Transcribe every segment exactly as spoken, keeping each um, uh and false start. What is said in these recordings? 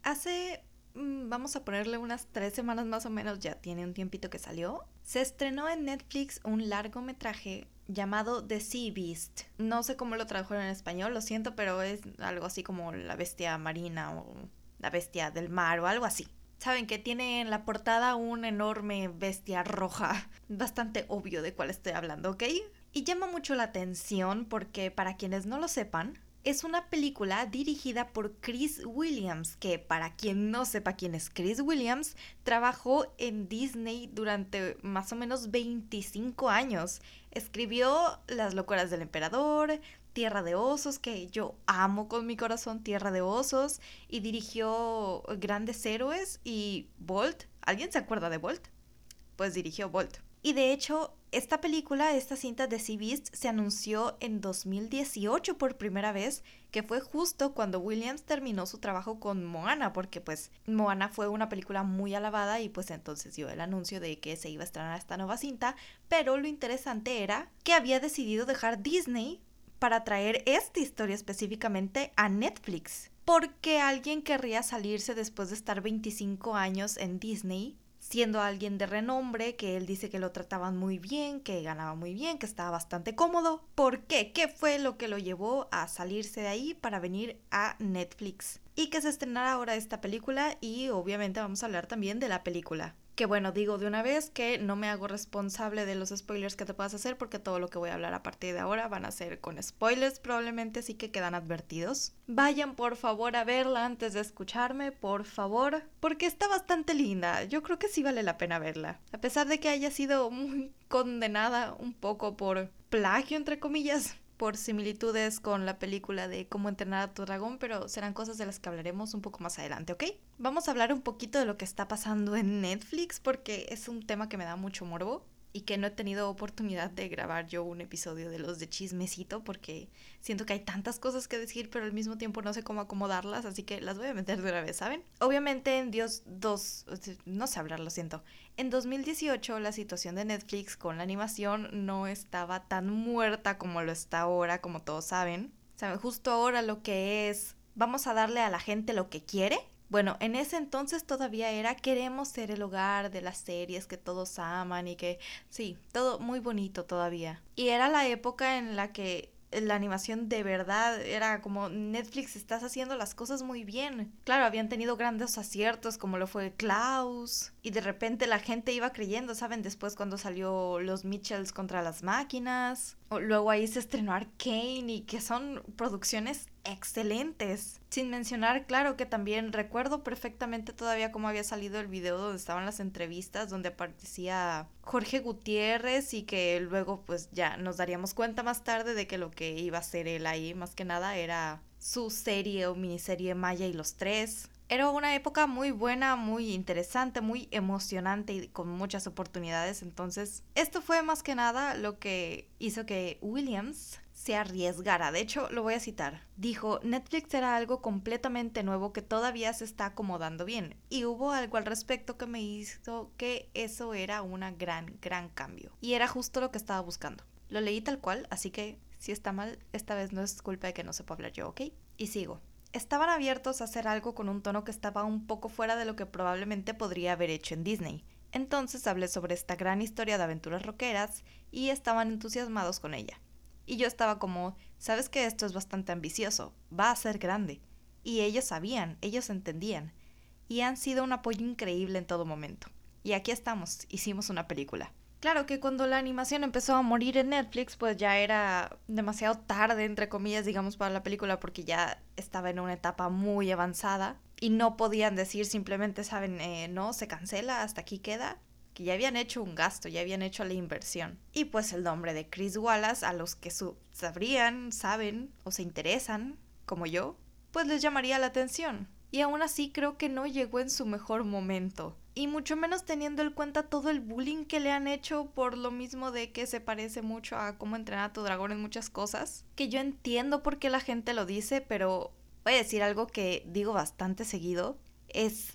hace, mm, vamos a ponerle unas tres semanas más o menos, ya tiene un tiempito que salió, se estrenó en Netflix un largometraje llamado The Sea Beast. No sé cómo lo tradujeron en español, lo siento, pero es algo así como la bestia marina o la bestia del mar o algo así. Saben que tiene en la portada una enorme bestia roja, bastante obvio de cuál estoy hablando, ¿ok? Y llama mucho la atención porque, para quienes no lo sepan, es una película dirigida por Chris Williams, que para quien no sepa quién es Chris Williams, trabajó en Disney durante más o menos veinticinco años. Escribió Las locuras del emperador, Tierra de osos, que yo amo con mi corazón, Tierra de osos, y dirigió Grandes héroes y Bolt. ¿Alguien se acuerda de Bolt? Pues dirigió Bolt. Y de hecho, esta película, esta cinta de Sea Beast, se anunció en dos mil dieciocho por primera vez, que fue justo cuando Williams terminó su trabajo con Moana, porque pues Moana fue una película muy alabada y pues entonces dio el anuncio de que se iba a estrenar esta nueva cinta, pero lo interesante era que había decidido dejar Disney para traer esta historia específicamente a Netflix, porque alguien querría salirse después de estar veinticinco años en Disney, siendo alguien de renombre, que él dice que lo trataban muy bien, que ganaba muy bien, que estaba bastante cómodo. ¿Por qué? ¿Qué fue lo que lo llevó a salirse de ahí para venir a Netflix? Y que se estrenara ahora esta película, y obviamente vamos a hablar también de la película. Que bueno, digo de una vez que no me hago responsable de los spoilers que te puedas hacer, porque todo lo que voy a hablar a partir de ahora van a ser con spoilers probablemente, así que quedan advertidos. Vayan por favor a verla antes de escucharme, por favor, porque está bastante linda. Yo creo que sí vale la pena verla. A pesar de que haya sido muy condenada un poco por plagio, entre comillas, por similitudes con la película de Cómo entrenar a tu dragón, pero serán cosas de las que hablaremos un poco más adelante, ¿ok? Vamos a hablar un poquito de lo que está pasando en Netflix, porque es un tema que me da mucho morbo y que no he tenido oportunidad de grabar yo un episodio de los de chismecito, porque siento que hay tantas cosas que decir, pero al mismo tiempo no sé cómo acomodarlas, así que las voy a meter de una vez, ¿saben? Obviamente en Dios dos, no sé hablar, lo siento. En dos mil dieciocho la situación de Netflix con la animación no estaba tan muerta como lo está ahora, como todos saben. ¿Saben? Justo ahora lo que es, vamos a darle a la gente lo que quiere. Bueno, en ese entonces todavía era queremos ser el hogar de las series que todos aman y que sí, todo muy bonito todavía. Y era la época en la que la animación de verdad era como Netflix, estás haciendo las cosas muy bien. Claro, habían tenido grandes aciertos como lo fue Klaus y de repente la gente iba creyendo, ¿saben? Después cuando salió Los Mitchells contra las máquinas, o luego ahí se estrenó Arcane y que son producciones excelentes. Sin mencionar, claro, que también recuerdo perfectamente todavía cómo había salido el video donde estaban las entrevistas, donde aparecía Jorge Gutiérrez y que luego pues ya nos daríamos cuenta más tarde de que lo que iba a hacer él ahí más que nada era su serie o miniserie Maya y los Tres. Era una época muy buena, muy interesante, muy emocionante y con muchas oportunidades. Entonces, esto fue más que nada lo que hizo que Williams se arriesgara. De hecho, lo voy a citar. Dijo, Netflix era algo completamente nuevo que todavía se está acomodando bien. Y hubo algo al respecto que me hizo que eso era un gran, gran cambio. Y era justo lo que estaba buscando. Lo leí tal cual, así que si está mal, esta vez no es culpa de que no sepa hablar yo, ¿ok? Y sigo. Estaban abiertos a hacer algo con un tono que estaba un poco fuera de lo que probablemente podría haber hecho en Disney. Entonces hablé sobre esta gran historia de aventuras rockeras y estaban entusiasmados con ella. Y yo estaba como, sabes que esto es bastante ambicioso, va a ser grande. Y ellos sabían, ellos entendían. Y han sido un apoyo increíble en todo momento. Y aquí estamos, hicimos una película. Claro que cuando la animación empezó a morir en Netflix, pues ya era demasiado tarde, entre comillas, digamos, para la película, porque ya estaba en una etapa muy avanzada y no podían decir simplemente, saben, eh, no, se cancela, hasta aquí queda, que ya habían hecho un gasto, ya habían hecho la inversión. Y pues el nombre de Chris Wallace, a los que su- sabrían, saben o se interesan, como yo, pues les llamaría la atención. Y aún así creo que no llegó en su mejor momento. Y mucho menos teniendo en cuenta todo el bullying que le han hecho por lo mismo de que se parece mucho a Cómo entrenar a tu dragón en muchas cosas. Que yo entiendo por qué la gente lo dice, pero voy a decir algo que digo bastante seguido. Es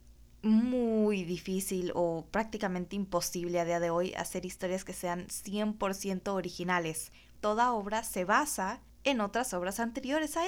muy difícil o prácticamente imposible a día de hoy hacer historias que sean cien por ciento originales. Toda obra se basa en otras obras anteriores a esa.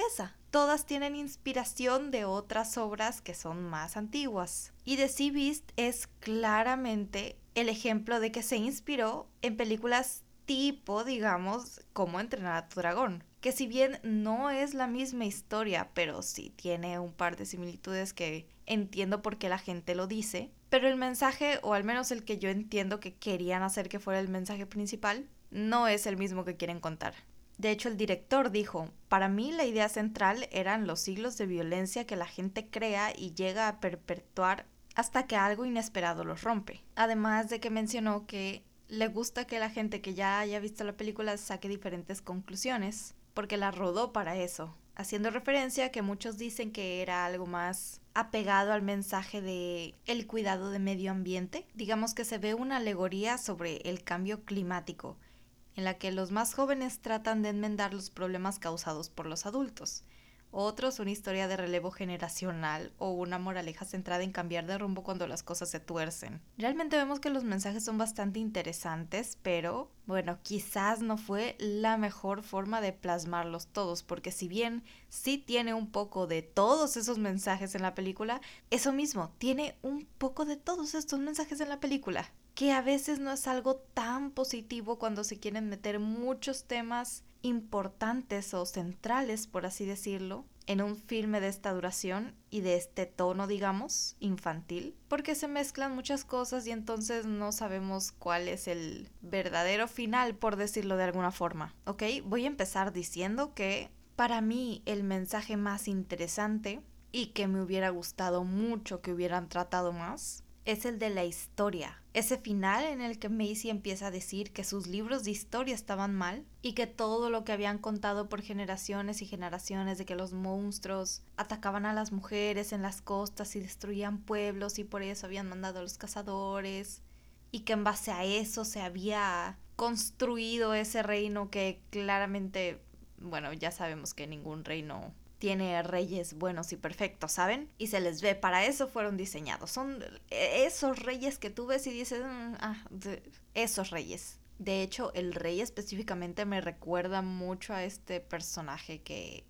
todas tienen inspiración de otras obras que son más antiguas. Y The Sea Beast es claramente el ejemplo de que se inspiró en películas tipo, digamos, Cómo entrenar a tu dragón. Que si bien no es la misma historia, pero sí tiene un par de similitudes que entiendo por qué la gente lo dice. Pero el mensaje, o al menos el que yo entiendo que querían hacer que fuera el mensaje principal, no es el mismo que quieren contar. De hecho, el director dijo, para mí la idea central eran los siglos de violencia que la gente crea y llega a perpetuar hasta que algo inesperado los rompe. Además de que mencionó que le gusta que la gente que ya haya visto la película saque diferentes conclusiones, porque la rodó para eso, haciendo referencia a que muchos dicen que era algo más apegado al mensaje de el cuidado de medio ambiente. Digamos que se ve una alegoría sobre el cambio climático, en la que los más jóvenes tratan de enmendar los problemas causados por los adultos. Otros una historia de relevo generacional o una moraleja centrada en cambiar de rumbo cuando las cosas se tuercen. Realmente vemos que los mensajes son bastante interesantes, pero bueno, quizás no fue la mejor forma de plasmarlos todos, porque si bien sí tiene un poco de todos esos mensajes en la película, eso mismo, tiene un poco de todos estos mensajes en la película, que a veces no es algo tan positivo cuando se quieren meter muchos temas importantes o centrales, por así decirlo, en un filme de esta duración y de este tono, digamos, infantil, porque se mezclan muchas cosas y entonces no sabemos cuál es el verdadero final, por decirlo de alguna forma. ¿Ok? Voy a empezar diciendo que para mí el mensaje más interesante y que me hubiera gustado mucho que hubieran tratado más es el de la historia. Ese final en el que Maisie empieza a decir que sus libros de historia estaban mal y que todo lo que habían contado por generaciones y generaciones de que los monstruos atacaban a las mujeres en las costas y destruían pueblos y por eso habían mandado a los cazadores y que en base a eso se había construido ese reino que claramente, bueno, ya sabemos que ningún reino tiene reyes buenos y perfectos, ¿saben? Y se les ve, para eso fueron diseñados. Son esos reyes que tú ves y dices, mm, ah, de, esos reyes. De hecho, el rey específicamente me recuerda mucho a este personaje que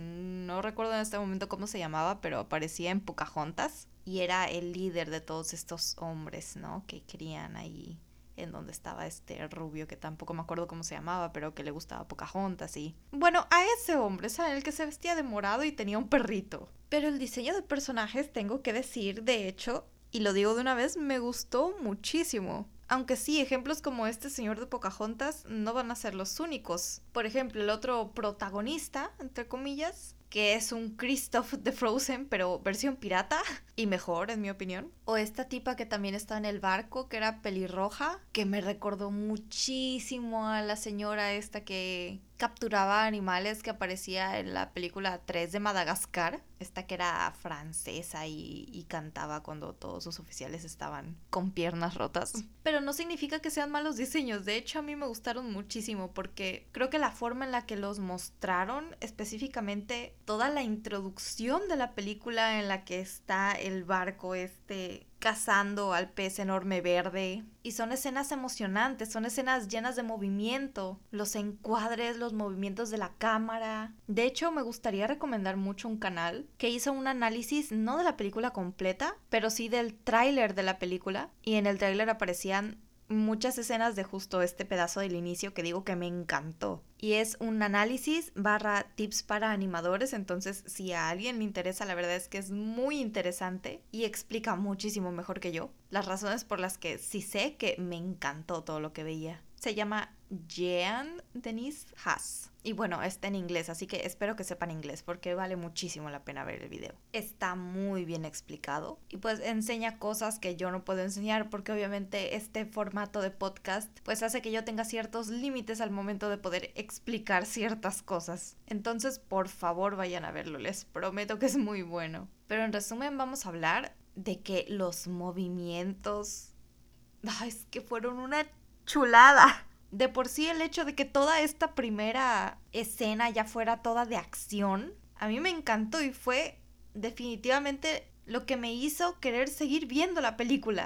no recuerdo en este momento cómo se llamaba, pero aparecía en Pocahontas y era el líder de todos estos hombres, ¿no? Que querían ahí en donde estaba este rubio que tampoco me acuerdo cómo se llamaba, pero que le gustaba Pocahontas y... Bueno, a ese hombre, ¿saben? El que se vestía de morado y tenía un perrito. Pero el diseño de personajes, tengo que decir, de hecho, y lo digo de una vez, me gustó muchísimo. Aunque sí, ejemplos como este señor de Pocahontas no van a ser los únicos. Por ejemplo, el otro protagonista, entre comillas, que es un Kristoff de Frozen, pero versión pirata, y mejor, en mi opinión. O esta tipa que también está en el barco, que era pelirroja, que me recordó muchísimo a la señora esta que capturaba animales que aparecía en la película tres de Madagascar. Esta que era francesa y, y cantaba cuando todos sus oficiales estaban con piernas rotas. Pero no significa que sean malos diseños. De hecho, a mí me gustaron muchísimo porque creo que la forma en la que los mostraron, específicamente toda la introducción de la película en la que está el barco este cazando al pez enorme verde, y son escenas emocionantes, son escenas llenas de movimiento, los encuadres, los movimientos de la cámara. De hecho, me gustaría recomendar mucho un canal que hizo un análisis no de la película completa, pero sí del tráiler de la película, y en el tráiler aparecían muchas escenas de justo este pedazo del inicio que digo que me encantó. Y es un análisis barra tips para animadores, entonces si a alguien le interesa, la verdad es que es muy interesante y explica muchísimo mejor que yo las razones por las que sí sé que me encantó todo lo que veía. Se llama Jean Denise Haas. Y bueno, está en inglés, así que espero que sepan inglés porque vale muchísimo la pena ver el video. Está muy bien explicado y pues enseña cosas que yo no puedo enseñar porque obviamente este formato de podcast pues hace que yo tenga ciertos límites al momento de poder explicar ciertas cosas. Entonces, por favor, vayan a verlo, les prometo que es muy bueno. Pero en resumen vamos a hablar de que los movimientos... Ay, es que fueron una chulada. De por sí el hecho de que toda esta primera escena ya fuera toda de acción, a mí me encantó y fue definitivamente lo que me hizo querer seguir viendo la película.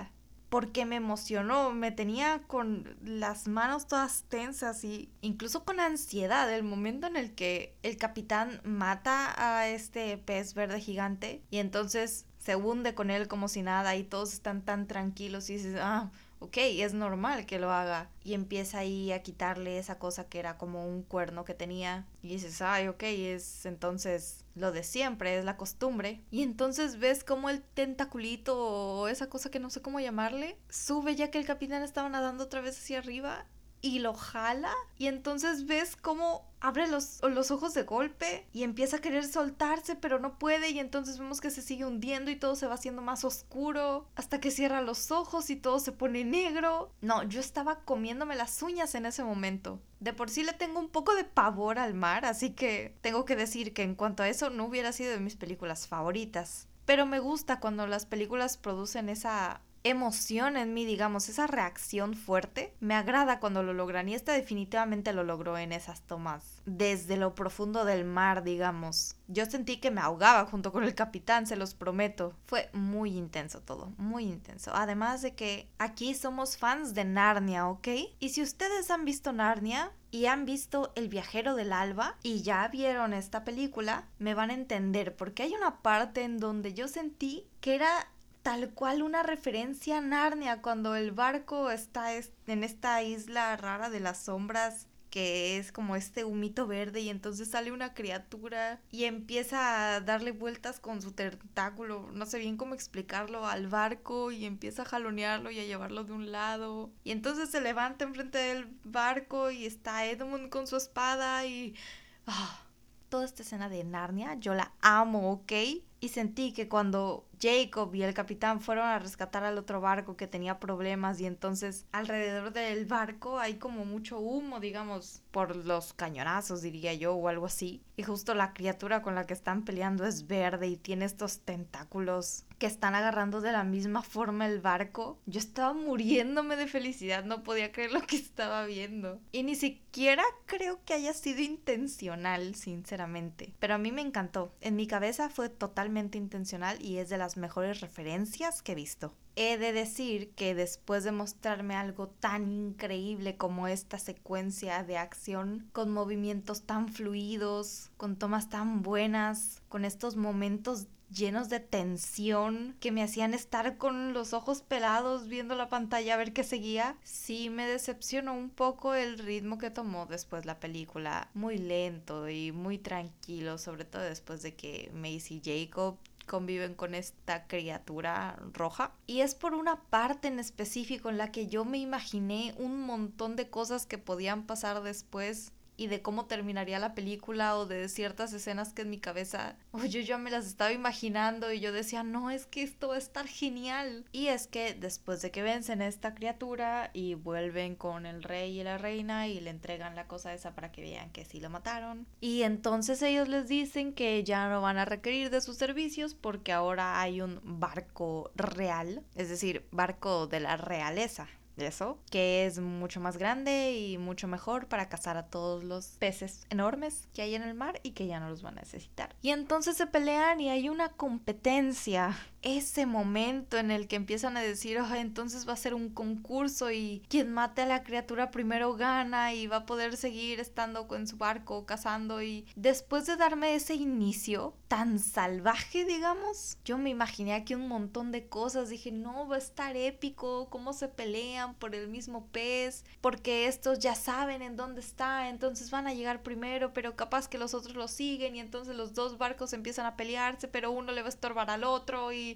porque me emocionó, me tenía con las manos todas tensas y incluso con ansiedad el momento en el que el capitán mata a este pez verde gigante y entonces se hunde con él como si nada y todos están tan tranquilos y dices, ah, ok, es normal que lo haga. Y empieza ahí a quitarle esa cosa que era como un cuerno que tenía. Y dices, ay, ok, es entonces lo de siempre, es la costumbre. Y entonces ves como el tentaculito o esa cosa que no sé cómo llamarle, sube ya que el capitán estaba nadando otra vez hacia arriba y lo jala. Y entonces ves cómo abre los, los ojos de golpe y empieza a querer soltarse, pero no puede. Y entonces vemos que se sigue hundiendo y todo se va haciendo más oscuro hasta que cierra los ojos y todo se pone negro. No, yo estaba comiéndome las uñas en ese momento. De por sí le tengo un poco de pavor al mar, así que tengo que decir que en cuanto a eso no hubiera sido de mis películas favoritas. Pero me gusta cuando las películas producen esa emoción en mí, digamos, esa reacción fuerte. Me agrada cuando lo logran y esta definitivamente lo logró en esas tomas. Desde lo profundo del mar, digamos. Yo sentí que me ahogaba junto con el capitán, se los prometo. Fue muy intenso todo, muy intenso. Además de que aquí somos fans de Narnia, ¿ok? Y si ustedes han visto Narnia y han visto El viajero del alba y ya vieron esta película, me van a entender porque hay una parte en donde yo sentí que era tal cual una referencia a Narnia cuando el barco está en esta isla rara de las sombras que es como este humito verde y entonces sale una criatura y empieza a darle vueltas con su tentáculo, no sé bien cómo explicarlo, al barco y empieza a jalonearlo y a llevarlo de un lado y entonces se levanta enfrente del barco y está Edmund con su espada y... Oh, toda esta escena de Narnia yo la amo, ¿ok? Y sentí que cuando Jacob y el capitán fueron a rescatar al otro barco que tenía problemas y entonces alrededor del barco hay como mucho humo, digamos, por los cañonazos, diría yo, o algo así. Y justo la criatura con la que están peleando es verde y tiene estos tentáculos que están agarrando de la misma forma el barco. Yo estaba muriéndome de felicidad, no podía creer lo que estaba viendo. Y ni siquiera creo que haya sido intencional, sinceramente. Pero a mí me encantó. En mi cabeza fue totalmente intencional y es de las mejores referencias que he visto. He de decir que después de mostrarme algo tan increíble como esta secuencia de acción, con movimientos tan fluidos, con tomas tan buenas, con estos momentos llenos de tensión que me hacían estar con los ojos pelados viendo la pantalla a ver qué seguía, sí me decepcionó un poco el ritmo que tomó después la película. Muy lento y muy tranquilo, sobre todo después de que Macy y Jacob conviven con esta criatura roja. Y es por una parte en específico en la que yo me imaginé un montón de cosas que podían pasar después y de cómo terminaría la película o de ciertas escenas que en mi cabeza oh, yo ya me las estaba imaginando y yo decía, no, es que esto va a estar genial. Y es que después de que vencen a esta criatura y vuelven con el rey y la reina y le entregan la cosa esa para que vean que sí lo mataron, y entonces ellos les dicen que ya no van a requerir de sus servicios porque ahora hay un barco real, es decir, barco de la realeza. Eso, que es mucho más grande y mucho mejor para cazar a todos los peces enormes que hay en el mar y que ya no los van a necesitar. Y entonces se pelean y hay una competencia. Ese momento en el que empiezan a decir, oh, entonces va a ser un concurso y quien mate a la criatura primero gana y va a poder seguir estando en su barco cazando. Y después de darme ese inicio tan salvaje, digamos, yo me imaginé aquí un montón de cosas. Dije, no, va a estar épico, cómo se pelean por el mismo pez, porque estos ya saben en dónde está, entonces van a llegar primero, pero capaz que los otros lo siguen y entonces los dos barcos empiezan a pelearse, pero uno le va a estorbar al otro y...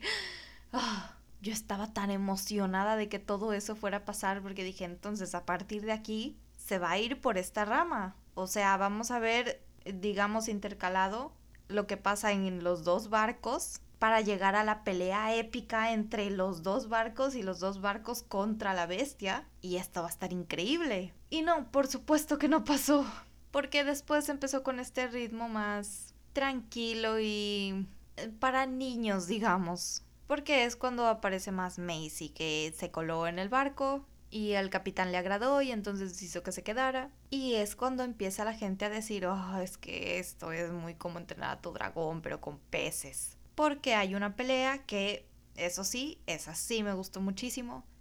Oh, yo estaba tan emocionada de que todo eso fuera a pasar porque dije, entonces a partir de aquí se va a ir por esta rama. O sea, vamos a ver, digamos, intercalado lo que pasa en los dos barcos para llegar a la pelea épica entre los dos barcos y los dos barcos contra la bestia. Y esto va a estar increíble. Y no, por supuesto que no pasó. Porque después empezó con este ritmo más tranquilo y para niños, digamos. Porque es cuando aparece más Macy, que se coló en el barco y el capitán le agradó y entonces hizo que se quedara. Y es cuando empieza la gente a decir, oh, es que esto es muy como entrenar a tu dragón, pero con peces. Porque hay una pelea que, eso sí, esa sí me gustó muchísimo,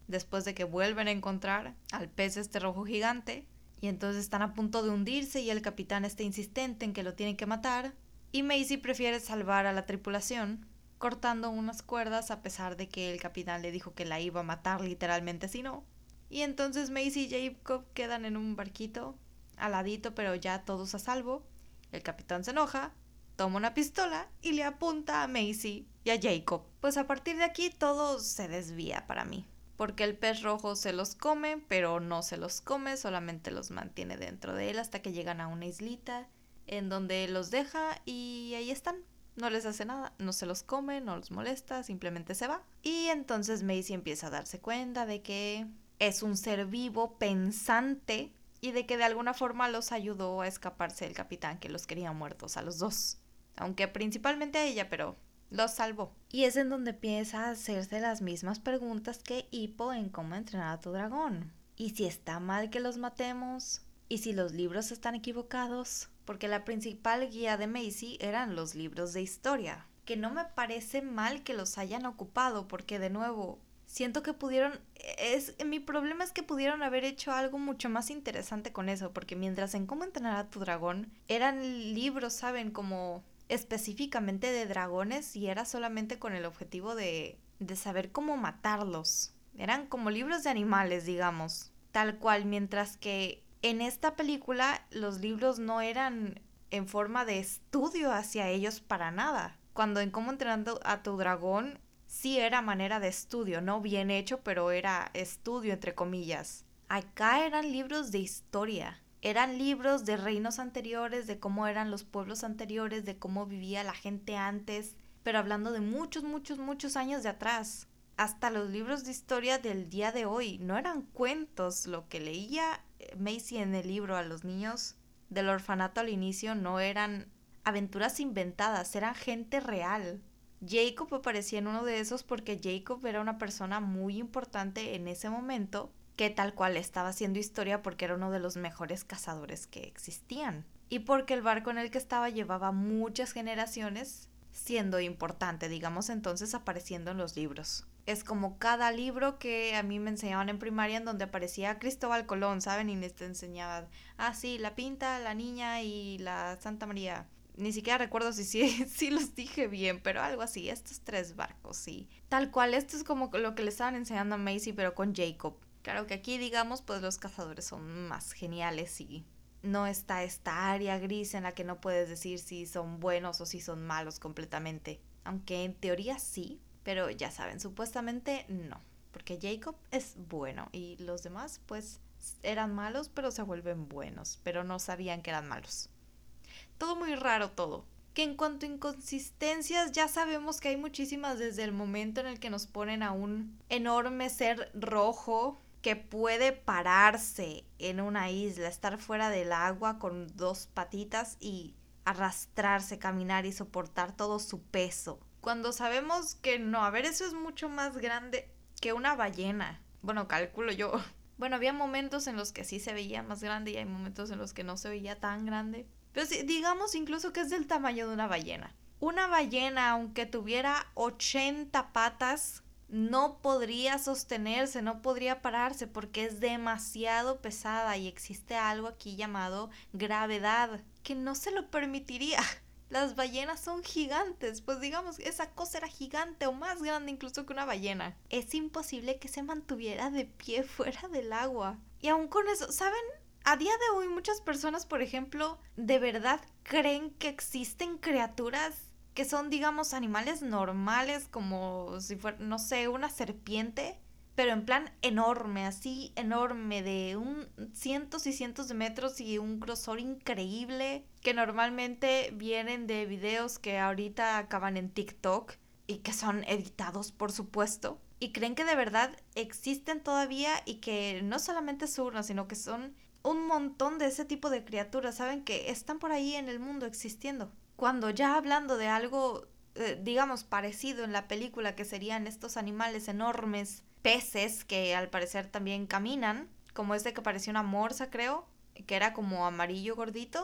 después de que vuelven a encontrar al pez este rojo gigante. Y entonces están a punto de hundirse y el capitán está insistente en que lo tienen que matar. Y Maisie prefiere salvar a la tripulación, cortando unas cuerdas a pesar de que el capitán le dijo que la iba a matar literalmente si no. Y entonces Maisie y Jacob quedan en un barquito, al ladito pero ya todos a salvo. El capitán se enoja, toma una pistola y le apunta a Maisie y a Jacob. Pues a partir de aquí todo se desvía para mí. Porque el pez rojo se los come, pero no se los come, solamente los mantiene dentro de él hasta que llegan a una islita en donde los deja y ahí están. No les hace nada, no se los come, no los molesta, simplemente se va. Y entonces Maisie empieza a darse cuenta de que es un ser vivo, pensante, y de que de alguna forma los ayudó a escaparse del capitán que los quería muertos a los dos. Aunque principalmente a ella, pero los salvó. Y es en donde empieza a hacerse las mismas preguntas que Hippo en Cómo entrenar a tu dragón. ¿Y si está mal que los matemos? ¿Y si los libros están equivocados? Porque la principal guía de Maisie eran los libros de historia. Que no me parece mal que los hayan ocupado, porque de nuevo, siento que pudieron... Es, mi problema es que pudieron haber hecho algo mucho más interesante con eso, porque mientras en Cómo entrenar a tu dragón eran libros, ¿saben? Como específicamente de dragones y era solamente con el objetivo de, de saber cómo matarlos. Eran como libros de animales, digamos. Tal cual, mientras que en esta película los libros no eran en forma de estudio hacia ellos para nada. Cuando en Cómo entrenar a tu dragón sí era manera de estudio, no bien hecho, pero era estudio entre comillas. Acá eran libros de historia. Eran libros de reinos anteriores, de cómo eran los pueblos anteriores, de cómo vivía la gente antes, pero hablando de muchos, muchos, muchos años de atrás. Hasta los libros de historia del día de hoy no eran cuentos. Lo que leía Maisie en el libro a los niños del orfanato al inicio no eran aventuras inventadas, eran gente real. Jacob aparecía en uno de esos porque Jacob era una persona muy importante en ese momento, que tal cual estaba haciendo historia porque era uno de los mejores cazadores que existían. Y porque el barco en el que estaba llevaba muchas generaciones siendo importante, digamos, entonces apareciendo en los libros. Es como cada libro que a mí me enseñaban en primaria en donde aparecía Cristóbal Colón, ¿saben? Y te enseñaban, ah, sí, la Pinta, la Niña y la Santa María. Ni siquiera recuerdo si sí si, si los dije bien, pero algo así, estos tres barcos, sí. Tal cual, esto es como lo que le estaban enseñando a Maisie, pero con Jacob. Claro que aquí, digamos, pues los cazadores son más geniales y no está esta área gris en la que no puedes decir si son buenos o si son malos completamente. Aunque en teoría sí, pero ya saben, supuestamente no. Porque Jacob es bueno y los demás pues eran malos pero se vuelven buenos, pero no sabían que eran malos. Todo muy raro todo. Que en cuanto a inconsistencias ya sabemos que hay muchísimas desde el momento en el que nos ponen a un enorme ser rojo que puede pararse en una isla, estar fuera del agua con dos patitas y arrastrarse, caminar y soportar todo su peso. Cuando sabemos que no, a ver, eso es mucho más grande que una ballena. Bueno, calculo yo. Bueno, había momentos en los que sí se veía más grande y hay momentos en los que no se veía tan grande. Pero sí, digamos incluso que es del tamaño de una ballena. Una ballena, aunque tuviera ochenta patas, no podría sostenerse, no podría pararse porque es demasiado pesada y existe algo aquí llamado gravedad que no se lo permitiría. Las ballenas son gigantes, pues digamos, esa cosa era gigante o más grande incluso que una ballena. Es imposible que se mantuviera de pie fuera del agua. Y aún con eso, ¿saben? A día de hoy muchas personas, por ejemplo, de verdad creen que existen criaturas que son, digamos, animales normales, como si fuera, no sé, una serpiente, pero en plan enorme, así enorme, de un cientos y cientos de metros y un grosor increíble, que normalmente vienen de videos que ahorita acaban en TikTok y que son editados, por supuesto, y creen que de verdad existen todavía y que no solamente es uno, sino que son un montón de ese tipo de criaturas, ¿saben? Que están por ahí en el mundo existiendo. Cuando ya hablando de algo, eh, digamos, parecido en la película, que serían estos animales enormes, peces que al parecer también caminan, como este que parecía una morsa, creo, que era como amarillo gordito.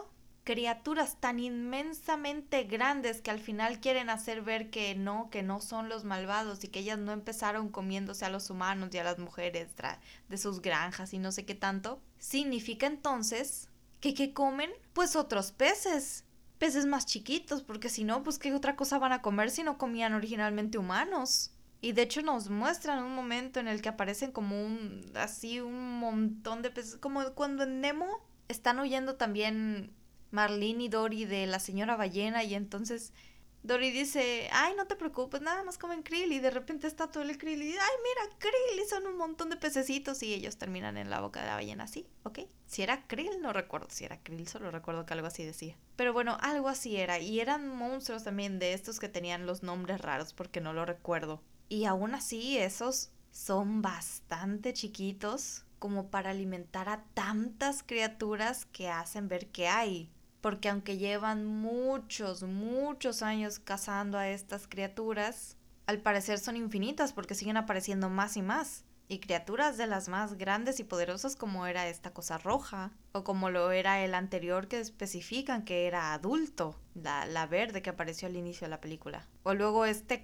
criaturas tan inmensamente grandes que al final quieren hacer ver que no, que no son los malvados y que ellas no empezaron comiéndose a los humanos y a las mujeres de sus granjas y no sé qué tanto, significa entonces que ¿qué comen? Pues otros peces, peces más chiquitos, porque si no, pues ¿qué otra cosa van a comer si no comían originalmente humanos? Y de hecho nos muestran un momento en el que aparecen como un, así un montón de peces, como cuando en Nemo están huyendo también Marlene y Dory de la señora ballena y entonces Dory dice, ay, no te preocupes, nada más comen krill y de repente está todo el krill y dice, ay, mira, krill y son un montón de pececitos y ellos terminan en la boca de la ballena así, ¿ok? Si era krill, no recuerdo si era krill, solo recuerdo que algo así decía. Pero bueno, algo así era y eran monstruos también de estos que tenían los nombres raros porque no lo recuerdo. Y aún así esos son bastante chiquitos como para alimentar a tantas criaturas que hacen ver que hay. Porque aunque llevan muchos, muchos años cazando a estas criaturas, al parecer son infinitas porque siguen apareciendo más y más. Y criaturas de las más grandes y poderosas como era esta cosa roja, o como lo era el anterior que especifican que era adulto, la, la verde que apareció al inicio de la película. O luego este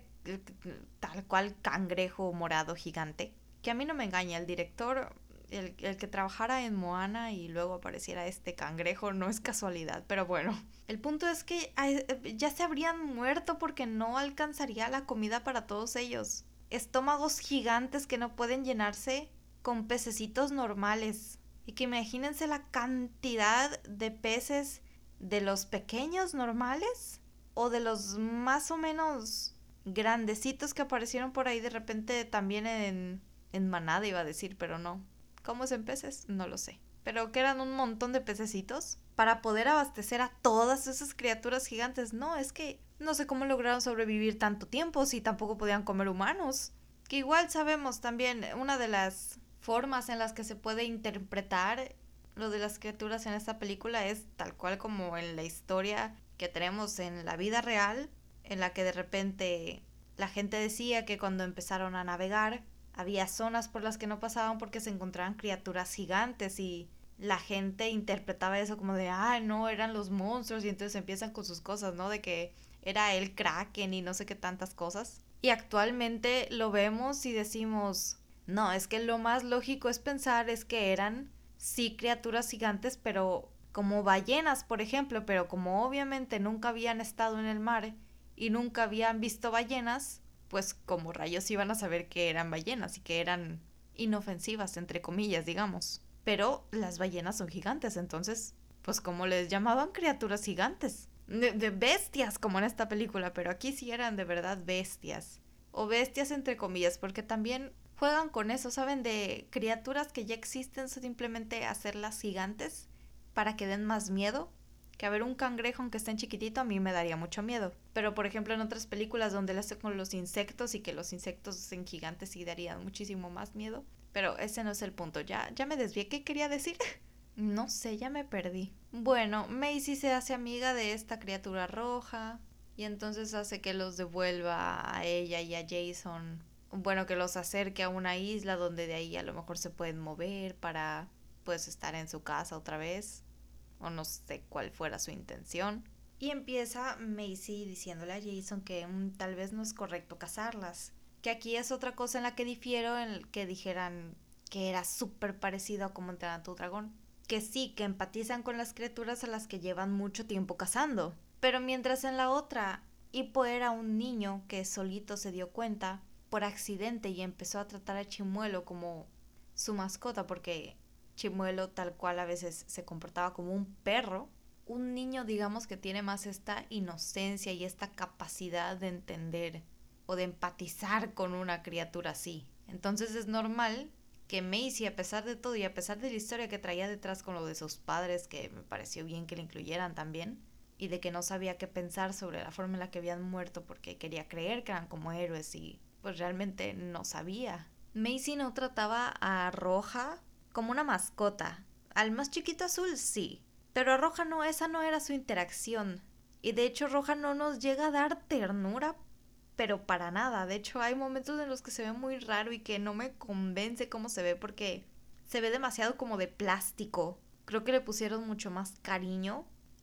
tal cual cangrejo morado gigante, que a mí no me engaña, el director... El, el que trabajara en Moana y luego apareciera este cangrejo no es casualidad, pero bueno. El punto es que ya se habrían muerto porque no alcanzaría la comida para todos ellos. Estómagos gigantes que no pueden llenarse con pececitos normales. Y que imagínense la cantidad de peces de los pequeños normales o de los más o menos grandecitos que aparecieron por ahí de repente también en, en manada iba a decir, pero no. ¿Cómo es en peces? No lo sé. Pero que eran un montón de pececitos para poder abastecer a todas esas criaturas gigantes. No, es que no sé cómo lograron sobrevivir tanto tiempo si tampoco podían comer humanos. Que igual sabemos también una de las formas en las que se puede interpretar lo de las criaturas en esta película es tal cual como en la historia que tenemos en la vida real, en la que de repente la gente decía que cuando empezaron a navegar había zonas por las que no pasaban porque se encontraban criaturas gigantes y la gente interpretaba eso como de, ah, no, eran los monstruos y entonces empiezan con sus cosas, ¿no? De que era el Kraken y no sé qué tantas cosas. Y actualmente lo vemos y decimos, no, es que lo más lógico es pensar es que eran, sí, criaturas gigantes, pero como ballenas, por ejemplo, pero como obviamente nunca habían estado en el mar y nunca habían visto ballenas, pues como rayos iban a saber que eran ballenas y que eran inofensivas, entre comillas, digamos. Pero las ballenas son gigantes, entonces, pues como les llamaban criaturas gigantes. De, de bestias, como en esta película, pero aquí sí eran de verdad bestias. O bestias entre comillas, porque también juegan con eso, ¿saben? De criaturas que ya existen, simplemente hacerlas gigantes para que den más miedo. Que a ver un cangrejo aunque esté en chiquitito a mí me daría mucho miedo. Pero por ejemplo en otras películas donde le hacen con los insectos y que los insectos en gigantes sí darían muchísimo más miedo. Pero ese no es el punto, ya, ya me desvié, ¿qué quería decir? No sé, ya me perdí. Bueno, Maisie se hace amiga de esta criatura roja y entonces hace que los devuelva a ella y a Jason. Bueno, que los acerque a una isla donde de ahí a lo mejor se pueden mover para pues estar en su casa otra vez. O no sé cuál fuera su intención. Y empieza Maisie diciéndole a Jason que um, tal vez no es correcto casarlas. Que aquí es otra cosa en la que difiero, en el que dijeran que era súper parecido a Cómo entrenar a tu dragón. Que sí, que empatizan con las criaturas a las que llevan mucho tiempo cazando. Pero mientras en la otra, Hippo era un niño que solito se dio cuenta por accidente y empezó a tratar a Chimuelo como su mascota porque Chimuelo tal cual a veces se comportaba como un perro. Un niño, digamos, que tiene más esta inocencia y esta capacidad de entender o de empatizar con una criatura así. Entonces es normal que Maisie, a pesar de todo y a pesar de la historia que traía detrás con lo de sus padres, que me pareció bien que le incluyeran también, y de que no sabía qué pensar sobre la forma en la que habían muerto porque quería creer que eran como héroes y pues realmente no sabía. Maisie no trataba a Roja como una mascota. Al más chiquito azul sí, pero a Roja no, esa no era su interacción. Y de hecho Roja no nos llega a dar ternura, pero para nada. De hecho hay momentos en los que se ve muy raro y que no me convence cómo se ve porque se ve demasiado como de plástico. Creo que le pusieron mucho más cariño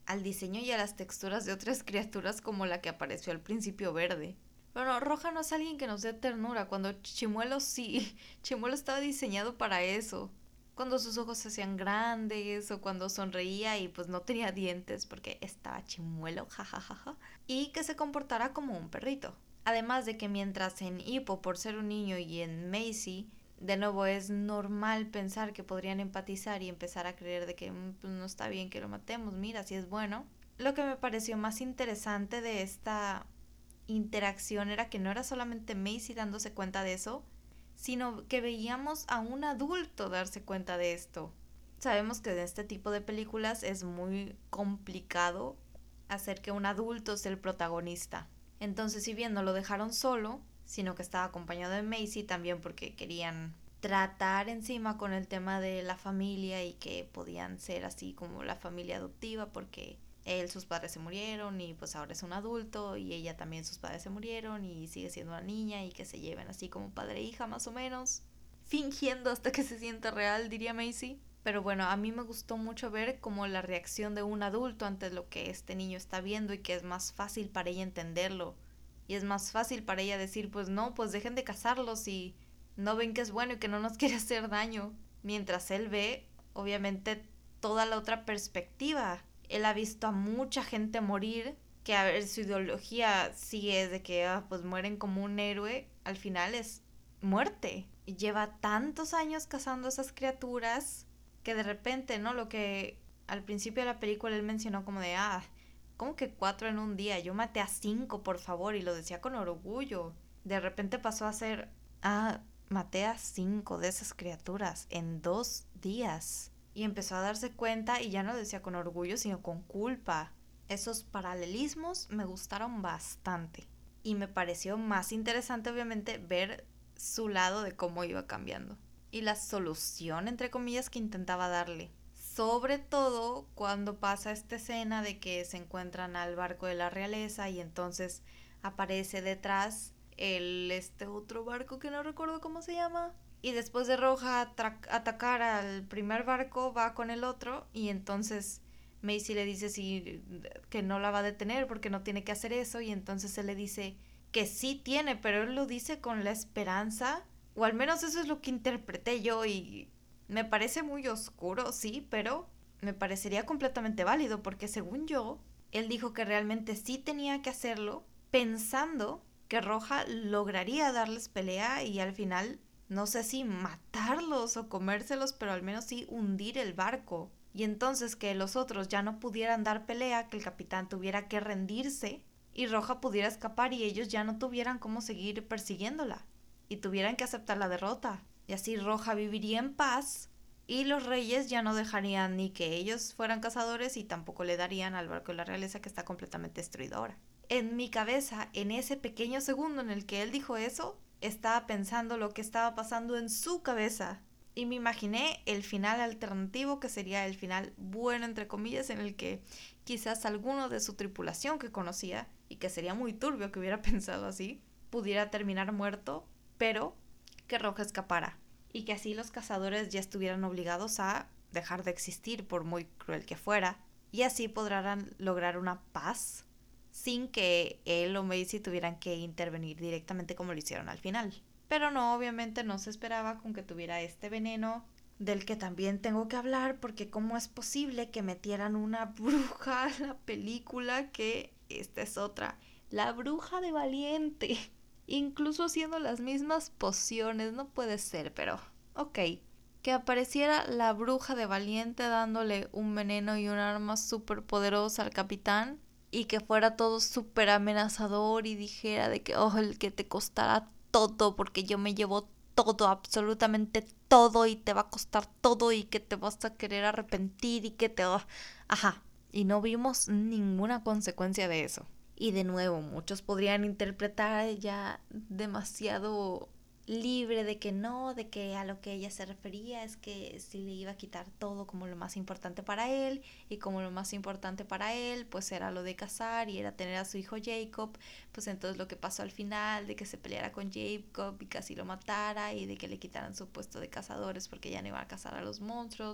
al diseño y a las texturas de otras criaturas como la que apareció al principio verde. Bueno, Roja no es alguien que nos dé ternura, cuando Chimuelo sí, Chimuelo estaba diseñado para eso. Cuando sus ojos se hacían grandes o cuando sonreía y pues no tenía dientes porque estaba Chimuelo, jajajaja. Y que se comportara como un perrito. Además de que mientras en Hippo, por ser un niño, y en Macy, de nuevo es normal pensar que podrían empatizar y empezar a creer de que pues, no está bien que lo matemos, mira, si es bueno. Lo que me pareció más interesante de esta interacción era que no era solamente Macy dándose cuenta de eso, sino que veíamos a un adulto darse cuenta de esto. Sabemos que en este tipo de películas es muy complicado hacer que un adulto sea el protagonista. Entonces, si bien no lo dejaron solo, sino que estaba acompañado de Macy también porque querían tratar encima con el tema de la familia y que podían ser así como la familia adoptiva porque él, sus padres se murieron y pues ahora es un adulto y ella también, sus padres se murieron y sigue siendo una niña y que se lleven así como padre e hija más o menos, fingiendo hasta que se sienta real, diría Macy. Pero bueno, a mí me gustó mucho ver como la reacción de un adulto ante lo que este niño está viendo y que es más fácil para ella entenderlo. Y es más fácil para ella decir, pues no, pues dejen de casarlos y no ven que es bueno y que no nos quiere hacer daño. Mientras él ve, obviamente, toda la otra perspectiva. Él ha visto a mucha gente morir, que a ver, su ideología sí es de que ah, pues mueren como un héroe, al final es muerte. Y lleva tantos años cazando esas criaturas que de repente, ¿no? Lo que al principio de la película él mencionó como de, ah, ¿cómo que cuatro en un día? Yo maté a cinco, por favor, y lo decía con orgullo. De repente pasó a ser, ah, maté a cinco de esas criaturas en dos días. Y empezó a darse cuenta y ya no lo decía con orgullo, sino con culpa. Esos paralelismos me gustaron bastante. Y me pareció más interesante, obviamente, ver su lado de cómo iba cambiando. Y la solución, entre comillas, que intentaba darle. Sobre todo cuando pasa esta escena de que se encuentran al barco de la realeza y entonces aparece detrás el este otro barco que no recuerdo cómo se llama. Y después de Roja atra- atacar al primer barco, va con el otro y entonces Macy le dice sí, que no la va a detener porque no tiene que hacer eso y entonces él le dice que sí tiene, pero él lo dice con la esperanza, o al menos eso es lo que interpreté yo y me parece muy oscuro, sí, pero me parecería completamente válido porque según yo, él dijo que realmente sí tenía que hacerlo pensando que Roja lograría darles pelea y al final no sé si matarlos o comérselos, pero al menos sí hundir el barco. Y entonces que los otros ya no pudieran dar pelea, que el capitán tuviera que rendirse y Roja pudiera escapar y ellos ya no tuvieran cómo seguir persiguiéndola y tuvieran que aceptar la derrota. Y así Roja viviría en paz y los reyes ya no dejarían ni que ellos fueran cazadores y tampoco le darían al barco de la realeza que está completamente destruido ahora. En mi cabeza, en ese pequeño segundo en el que él dijo eso, estaba pensando lo que estaba pasando en su cabeza. Y me imaginé el final alternativo, que sería el final bueno, entre comillas, en el que quizás alguno de su tripulación que conocía, y que sería muy turbio que hubiera pensado así, pudiera terminar muerto, pero que Roja escapara. Y que así los cazadores ya estuvieran obligados a dejar de existir, por muy cruel que fuera. Y así podrán lograr una paz sin que él o Macy tuvieran que intervenir directamente como lo hicieron al final. Pero no, obviamente no se esperaba con que tuviera este veneno, del que también tengo que hablar, porque cómo es posible que metieran una bruja a la película, que esta es otra, la bruja de Valiente, incluso haciendo las mismas pociones, no puede ser, pero ok. Que apareciera la bruja de Valiente dándole un veneno y un arma súper poderosa al capitán, y que fuera todo súper amenazador y dijera de que, oh, el que te costará todo porque yo me llevo todo, absolutamente todo y te va a costar todo y que te vas a querer arrepentir y que te... Ajá, y no vimos ninguna consecuencia de eso. Y de nuevo, muchos podrían interpretar ya demasiado libre de que no, de que a lo que ella se refería es que si le iba a quitar todo como lo más importante para él, y como lo más importante para él pues era lo de casar y era tener a su hijo Jacob, pues entonces lo que pasó al final de que se peleara con Jacob y casi lo matara y de que le quitaran su puesto de cazadores porque ya no iban a cazar a los monstruos,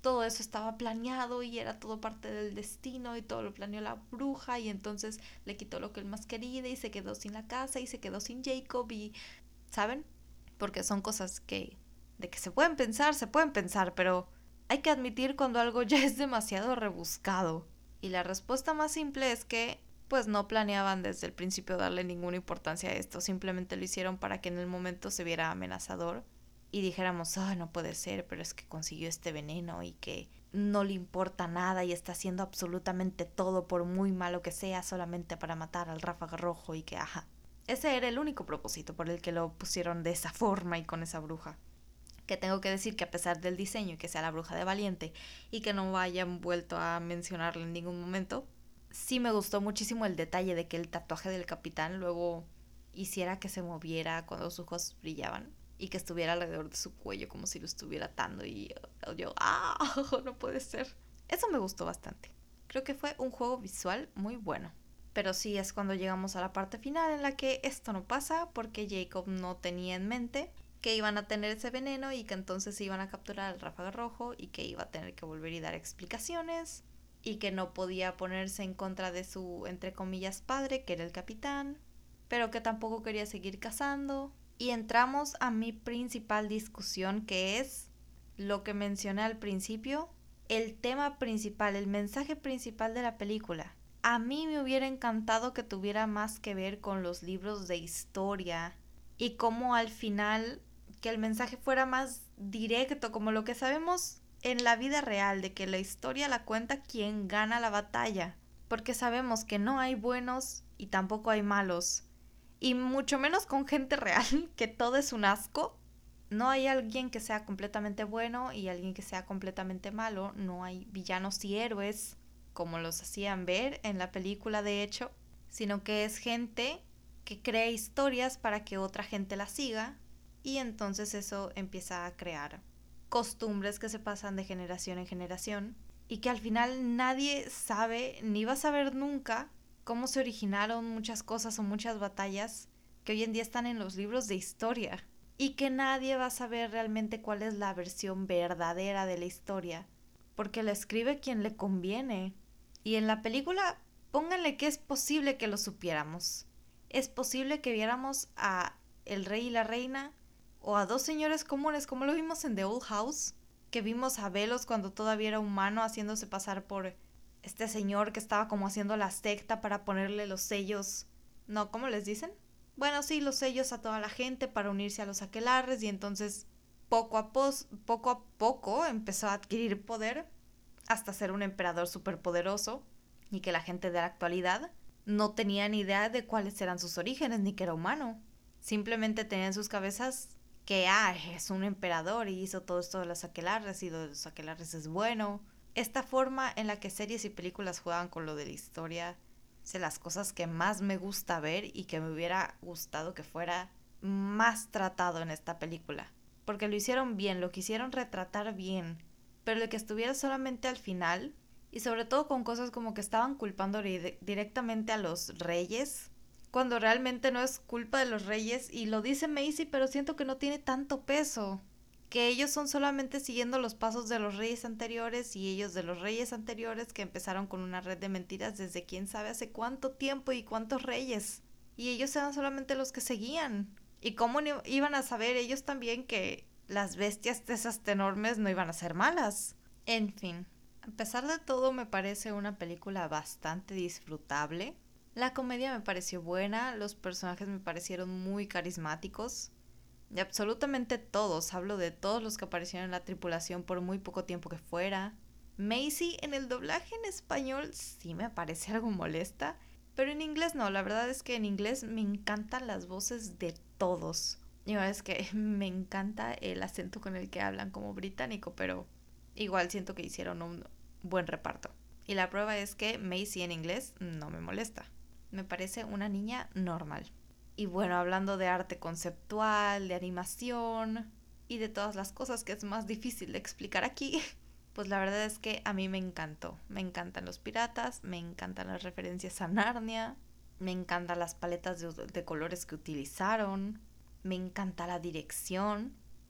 todo eso estaba planeado y era todo parte del destino y todo lo planeó la bruja y entonces le quitó lo que él más quería y se quedó sin la casa y se quedó sin Jacob y, ¿saben? Porque son cosas que, de que se pueden pensar, se pueden pensar, pero hay que admitir cuando algo ya es demasiado rebuscado. Y la respuesta más simple es que, pues no planeaban desde el principio darle ninguna importancia a esto, simplemente lo hicieron para que en el momento se viera amenazador y dijéramos, ah, oh, no puede ser, pero es que consiguió este veneno y que no le importa nada y está haciendo absolutamente todo por muy malo que sea solamente para matar al Ráfaga Rojo y que, ajá. Ese era el único propósito por el que lo pusieron de esa forma y con esa bruja. Que tengo que decir que a pesar del diseño y que sea la bruja de Valiente y que no hayan vuelto a mencionarla en ningún momento, sí me gustó muchísimo el detalle de que el tatuaje del capitán luego hiciera que se moviera cuando sus ojos brillaban. Y que estuviera alrededor de su cuello como si lo estuviera atando y yo, ¡ah! No puede ser. Eso me gustó bastante. Creo que fue un juego visual muy bueno. Pero sí es cuando llegamos a la parte final en la que esto no pasa porque Jacob no tenía en mente que iban a tener ese veneno y que entonces iban a capturar al Ráfaga Rojo y que iba a tener que volver y dar explicaciones y que no podía ponerse en contra de su, entre comillas, padre, que era el capitán, pero que tampoco quería seguir cazando. Y entramos a mi principal discusión, que es lo que mencioné al principio, el tema principal, el mensaje principal de la película. A mí me hubiera encantado que tuviera más que ver con los libros de historia y cómo al final que el mensaje fuera más directo, como lo que sabemos en la vida real, de que la historia la cuenta quien gana la batalla, porque sabemos que no hay buenos y tampoco hay malos. Y mucho menos con gente real, que todo es un asco. No hay alguien que sea completamente bueno y alguien que sea completamente malo. No hay villanos y héroes, como los hacían ver en la película de hecho. Sino que es gente que crea historias para que otra gente las siga. Y entonces eso empieza a crear costumbres que se pasan de generación en generación. Y que al final nadie sabe, ni va a saber nunca, cómo se originaron muchas cosas o muchas batallas que hoy en día están en los libros de historia y que nadie va a saber realmente cuál es la versión verdadera de la historia porque la escribe quien le conviene. Y en la película pónganle que es posible que lo supiéramos, es posible que viéramos a el rey y la reina o a dos señores comunes como lo vimos en The Old House, que vimos a Velos cuando todavía era humano haciéndose pasar por este señor que estaba como haciendo la secta para ponerle los sellos, no, ¿cómo les dicen? Bueno, sí, los sellos a toda la gente para unirse a los aquelarres y entonces poco a, pos, poco, a poco empezó a adquirir poder hasta ser un emperador superpoderoso y que la gente de la actualidad no tenía ni idea de cuáles eran sus orígenes ni que era humano. Simplemente tenía en sus cabezas que ah, es un emperador y hizo todo esto de los aquelarres y lo de los aquelarres es bueno. Esta forma en la que series y películas juegan con lo de la historia es de las cosas que más me gusta ver y que me hubiera gustado que fuera más tratado en esta película. Porque lo hicieron bien, lo quisieron retratar bien, pero de que estuviera solamente al final y sobre todo con cosas como que estaban culpando di- directamente a los reyes, cuando realmente no es culpa de los reyes y lo dice Macy, pero siento que no tiene tanto peso. Que ellos son solamente siguiendo los pasos de los reyes anteriores y ellos de los reyes anteriores que empezaron con una red de mentiras desde quién sabe hace cuánto tiempo y cuántos reyes. Y ellos eran solamente los que seguían. ¿Y cómo no iban a saber ellos también que las bestias esas enormes no iban a ser malas? En fin, a pesar de todo me parece una película bastante disfrutable. La comedia me pareció buena, los personajes me parecieron muy carismáticos. De absolutamente todos, hablo de todos los que aparecieron en la tripulación por muy poco tiempo que fuera. Macy en el doblaje en español sí me parece algo molesta, pero en inglés no, la verdad es que en inglés me encantan las voces de todos. Y es que me encanta el acento con el que hablan como británico, pero igual siento que hicieron un buen reparto. Y la prueba es que Macy en inglés no me molesta, me parece una niña normal. Y bueno, hablando de arte conceptual, de animación y de todas las cosas que es más difícil de explicar aquí, pues la verdad es que a mí me encantó. Me encantan los piratas, me encantan las referencias a Narnia, me encantan las paletas de, de colores que utilizaron, me encanta la dirección.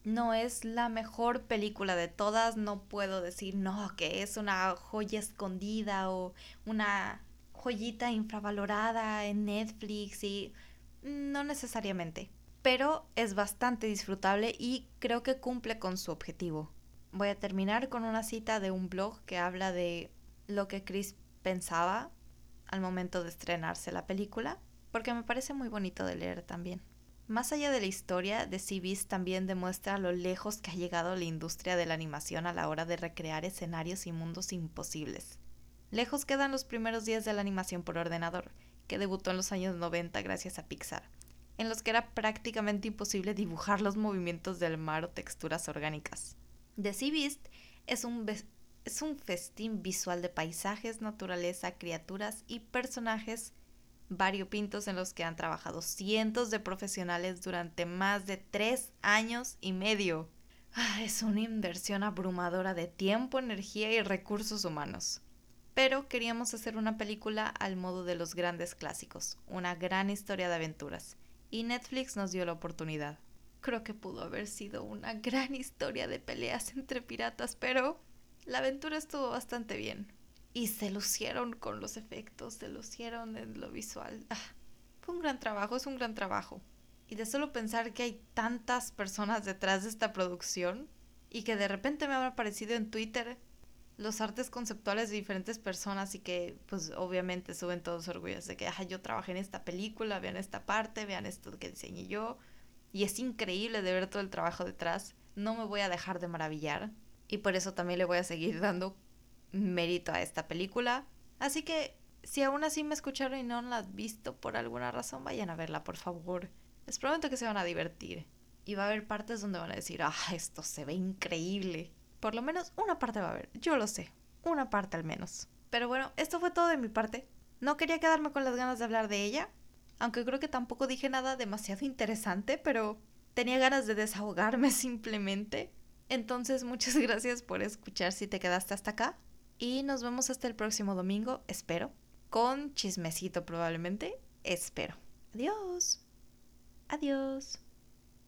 No es la mejor película de todas, no puedo decir no, que es una joya escondida o una joyita infravalorada en Netflix y no necesariamente, pero es bastante disfrutable y creo que cumple con su objetivo. Voy a terminar con una cita de un blog que habla de lo que Chris pensaba al momento de estrenarse la película, porque me parece muy bonito de leer también. Más allá de la historia, The Sea Beast también demuestra lo lejos que ha llegado la industria de la animación a la hora de recrear escenarios y mundos imposibles. Lejos quedan los primeros días de la animación por ordenador, que debutó en los años noventa gracias a Pixar, en los que era prácticamente imposible dibujar los movimientos del mar o texturas orgánicas. The Sea Beast es un, es un festín visual de paisajes, naturaleza, criaturas y personajes variopintos en los que han trabajado cientos de profesionales durante más de tres años y medio. Ah, es una inversión abrumadora de tiempo, energía y recursos humanos. Pero queríamos hacer una película al modo de los grandes clásicos, una gran historia de aventuras, y Netflix nos dio la oportunidad. Creo que pudo haber sido una gran historia de peleas entre piratas, pero la aventura estuvo bastante bien. Y se lucieron con los efectos, se lucieron en lo visual. Ah, fue un gran trabajo, es un gran trabajo. Y de solo pensar que hay tantas personas detrás de esta producción y que de repente me han aparecido en Twitter los artes conceptuales de diferentes personas y que pues obviamente suben todos orgullosos de que ah, yo trabajé en esta película, vean esta parte, vean esto que diseñé yo. Y es increíble de ver todo el trabajo detrás. No me voy a dejar de maravillar. Y por eso también le voy a seguir dando mérito a esta película. Así que si aún así me escucharon y no la han visto por alguna razón, vayan a verla, por favor. Les prometo que se van a divertir. Y va a haber partes donde van a decir, ah, esto se ve increíble. Por lo menos una parte va a haber, yo lo sé. Una parte al menos. Pero bueno, esto fue todo de mi parte. No quería quedarme con las ganas de hablar de ella, aunque creo que tampoco dije nada demasiado interesante, pero tenía ganas de desahogarme simplemente. Entonces, muchas gracias por escuchar si te quedaste hasta acá. Y nos vemos hasta el próximo domingo, espero. Con chismecito probablemente, espero. Adiós. Adiós.